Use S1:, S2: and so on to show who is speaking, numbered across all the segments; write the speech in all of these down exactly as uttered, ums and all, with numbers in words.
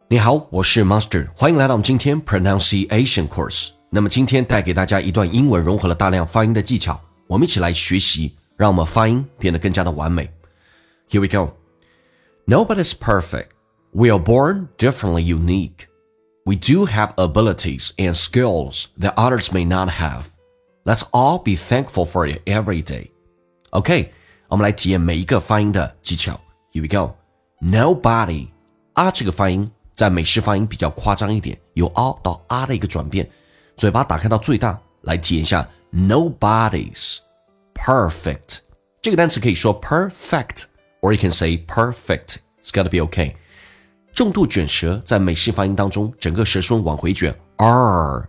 S1: 你好，我是 Monster， 欢迎来到我们今天 Pronunciation Course。那么今天带给大家一段英文融合了大量发音的技巧，我们一起来学习，让我们发音变得更加的完美。Here we go. Nobody's perfect. We are born differently unique. We do have abilities and skills that others may not have. Let's all be thankful for it every day. OK, 我们来体验每一个发音的技巧。Here we go. Nobody. 啊，这个发音在美式发音比较夸张一点，由 a 到 a 的一个转变，嘴巴打开到最大，来体验一下 Nobody's perfect. 这个单词可以说 perfect, or you can say perfect. It's gotta be okay. 重度卷舌在美式发音当中，整个舌唇往回卷 r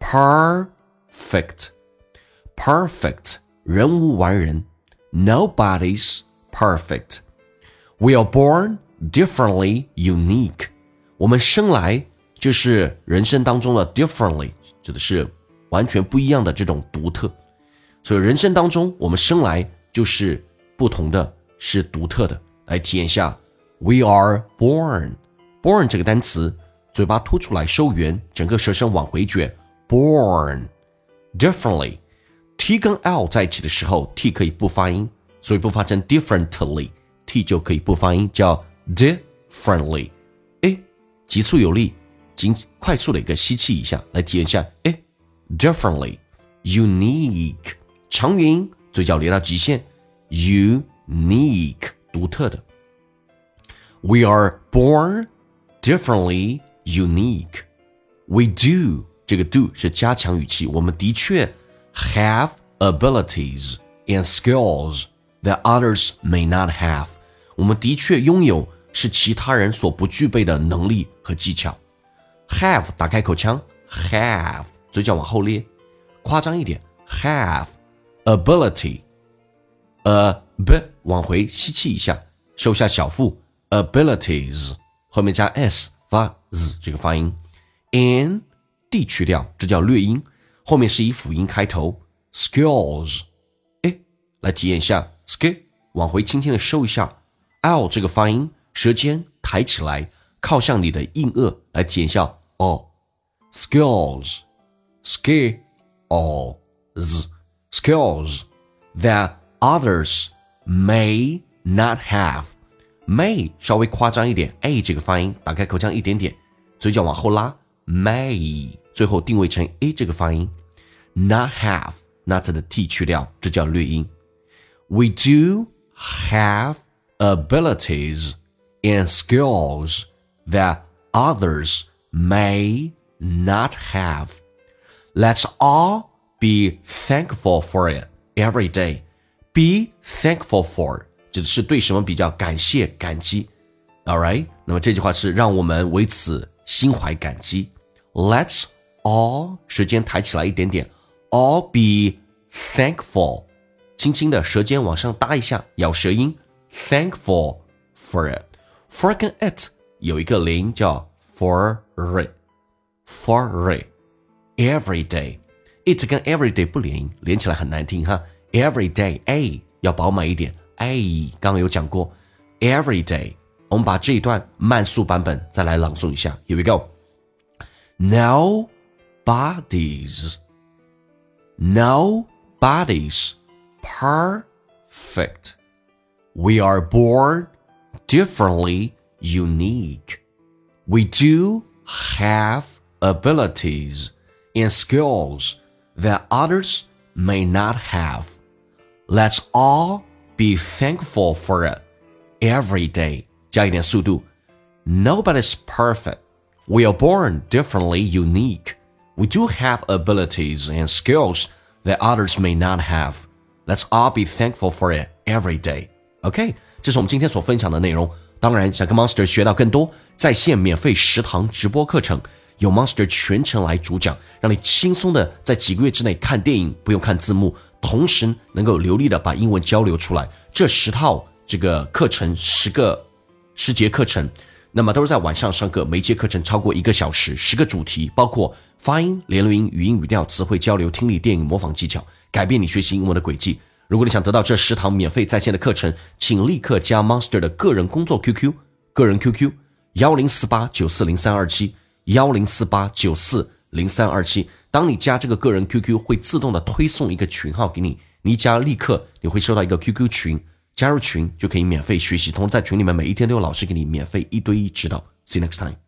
S1: perfect perfect 人无完人 Nobody's perfect. We are born differently unique. 我们生来就是人生当中的 differently 指的是完全不一样的这种独特，所以人生当中我们生来就是不同的，是独特的。来体验一下 We are born born 这个单词，嘴巴凸出来收圆，整个舌身往回卷 born differently. T 跟 L 在一起的时候 T 可以不发音，所以不发成 differently T 就可以不发音，叫 differently. 诶，急促有力，紧快速的一个吸气一下，来体验一下。诶 differently unique 长元音，嘴角连到极限 unique 独特的。We are born differently unique. We do 这个 do 是加强语气，我们的确 have abilities and skills that others may not have. 我们的确拥有是其他人所不具备的能力和技巧。have 打开口腔 have 嘴角往后咧，夸张一点 have ability a b 往回吸气一下，收下小腹 abilities 后面加 s 发 z 这个发音 and d 去掉，这叫略音，后面是以辅音开头 skills。 诶，来体验一下 skill 往回轻轻的收一下 L 这个发音，舌尖抬起来靠向你的硬腭，来体验一下 o skills skills skills that others may not have. may 稍微夸张一点 a 这个发音，打开口腔一点点，嘴角往后拉 may 最后定位成 a 这个发音 not have not 的 t 去掉，这叫略音。 We do have abilities and skills that others may not have. Let's all be thankful for it every day. Be thankful for 指的是对什么比较感谢感激 Alright， 那么这句话是让我们为此心怀感激。 Let's all 舌尖抬起来一点点 all be thankful 轻轻的舌尖往上搭一下，咬舌音 thankful for it。 for 跟 it 有一个连音叫 for it for it every day。 it 跟 every day 不连音，连起来很难听哈。 every day a 要饱满一点 a 刚刚有讲过 every day。 我们把这一段慢速版本再来朗诵一下。 Here we go. No bodies No bodies perfect. We are born differently unique. We do have abilities and skills that others may not have. Let's all be thankful for it every day. 加一点速度 Nobody's perfect. We are born differently unique. We do have abilities and skills that others may not have. Let's all be thankful for it every day. OK， 这是我们今天所分享的内容。当然，想跟 Monster 学到更多在线免费十堂直播课程，由 Monster 全程来主讲，让你轻松的在几个月之内看电影，不用看字幕，同时能够流利的把英文交流出来。这十套这个课程，十个十节课程，那么都是在晚上上课，每节课程超过一个小时，十个主题，包括发音、连流音、语音语调、词汇交流、听力、电影模仿技巧，改变你学习英文的轨迹。如果你想得到这十堂免费在线的课程，请立刻加 Monster 的个人工作 Q Q， 个人 Q Q 幺零四八九四零三二七，幺零四八九四零三二七。当你加这个个人 Q Q， 会自动的推送一个群号给你，你一加立刻你会收到一个 Q Q 群，加入群就可以免费学习，同时在群里面每一天都有老师给你免费一对一指导。See you next time.